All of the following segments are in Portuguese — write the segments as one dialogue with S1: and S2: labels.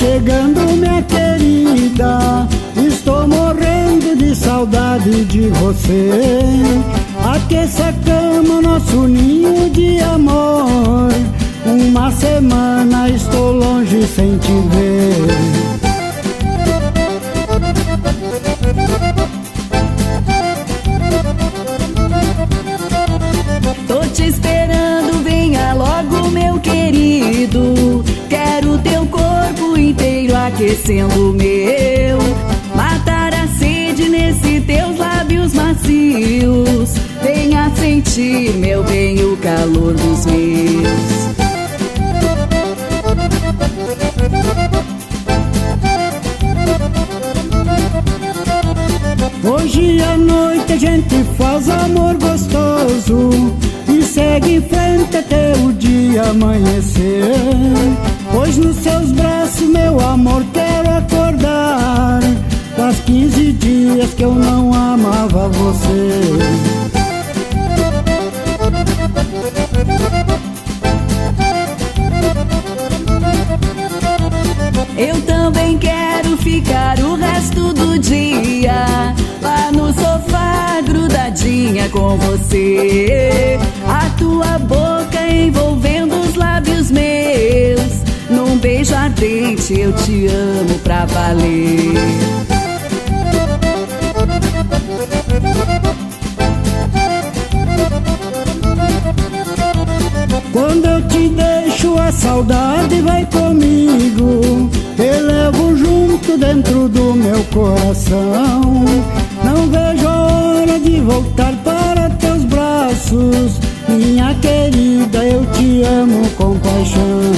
S1: chegando, minha querida, estou morrendo de saudade de você. Aqueça a cama, nosso ninho de amor. Uma semana estou longe sem te ver.
S2: Tô te esperando, venha logo, meu querido. Quero teu corpo inteiro aquecendo o meu. Matar a sede nesse teus lábios macios. Venha sentir, meu bem, o calor dos meus.
S1: Hoje à noite a gente faz amor gostoso e segue em frente até o dia amanhecer. Pois nos seus braços, meu amor, quero acordar. Faz 15 dias que eu não amava você.
S2: Eu também quero ficar o resto do dia lá no sofá, grudadinha com você. A tua boca envolvendo os lábios meus. Num beijo ardente eu te amo pra valer.
S1: Quando eu te deixo, a saudade vai comigo. Eu levo junto dentro do meu coração. Não vejo a hora de voltar para teus braços. Minha querida, eu te amo com paixão.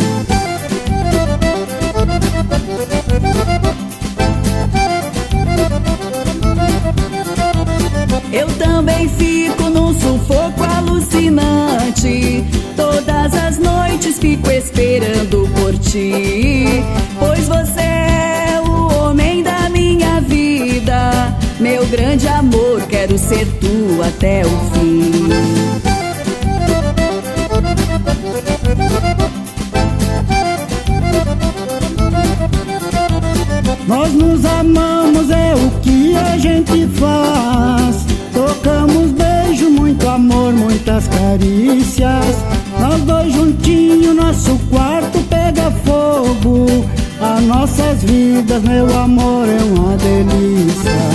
S2: Eu também fico num sufoco alucinante. Todas as noites fico esperando por ti. Pois você é o homem da minha vida. Meu grande amor, quero ser tu até o fim.
S1: Nós nos amamos, é o que a gente faz. Trocamos beijo, muito amor, muitas carícias. Nós dois juntinhos, nosso quarto pega fogo. As nossas vidas, meu amor, é uma delícia.